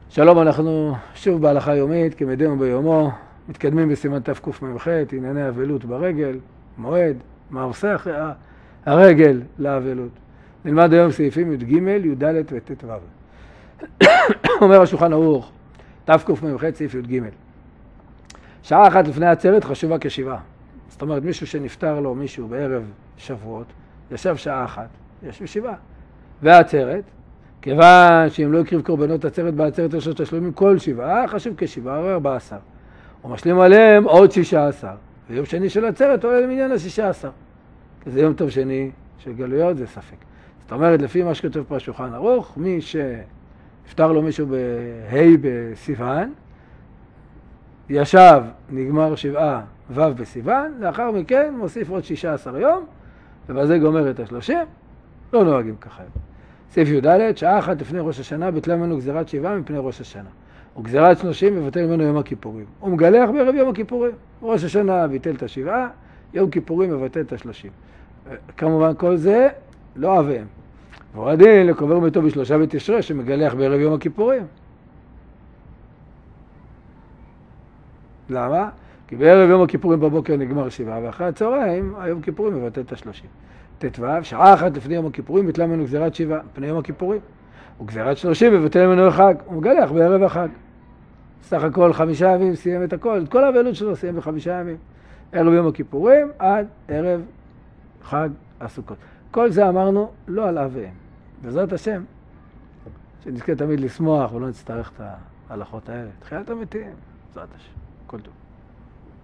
שלום, אנחנו שוב בהלכה יומית, כמדינו ביומו, מתקדמים בסימן תקמ"ח, ענייני אבלות ברגל, מועד, מה עושה אחרי הרגל לאבלות. נלמד היום סעיפים י"ג, י"ד וט"ו. אומר השולחן ערוך, תקמ"ח, סעיף י"ג. שעה אחת לפני העצרת חשובה כשבעה. זאת אומרת, מישהו שנפטר לו, מישהו בערב שבועות, ישב שעה אחת, יש בשבעה. והעצרת, כיוון שאם לא הקריב קורבנות עצרת בעצרת יש לו תשלומים כל שבעה, חשוב כשבעה, 14. הוא משלים עליהם עוד 16. ויום שני של עצרת עולה למניין ה-16. כי זה יום טוב שני של גלויות, זה ספק. זאת אומרת, לפי מה שכתוב פה השולחן ערוך, מי שנפטר לו מישהו בה' בסיוון, ישב, נגמר 7 ו' בסיוון, לאחר מכן מוסיף עוד 16 יום, ובזה גומר את ה-30, לא נוהגים ככה. סעיף י"ד, שעה אחת לפני ראש השנה, ביטלה ממנו גזירת 7 מפני ראש השנה. וגזירת 30 מבטל ממנו יום הכיפורים. הוא מגלח בערב יום הכיפורים. ראש השנה ביטל את 7, יום כיפורים מבטל את 30. כמובן כל זה לא אביהם. והדין לקובר מתו ב3 בתשרי שמגלח בערב יום הכיפורים. למה? כי בערב יום הכיפורים בבוקר נגמר 7, ואחרי הצהריים היום כיפורים מבטל את 30. ט"ו, שעה אחת לפני יום הכיפורים ביטלה ממנו גזירת 7 פני יום הכיפורים. וגזירת 30 מבטל ממנו החג, הוא מגלח בערב החג. סך הכל 5 ימים סיים את הכל, את כל האבלות שלו סיים ב5 ימים. ערב יום הכיפורים עד ערב חג הסוכות. כל זה אמרנו לא על אביהם. בעזרת השם, שנזכה תמיד לשמוח ולא נצטרך את ההלכות האלה. תחיית המתים, בעזרת השם, כל טוב.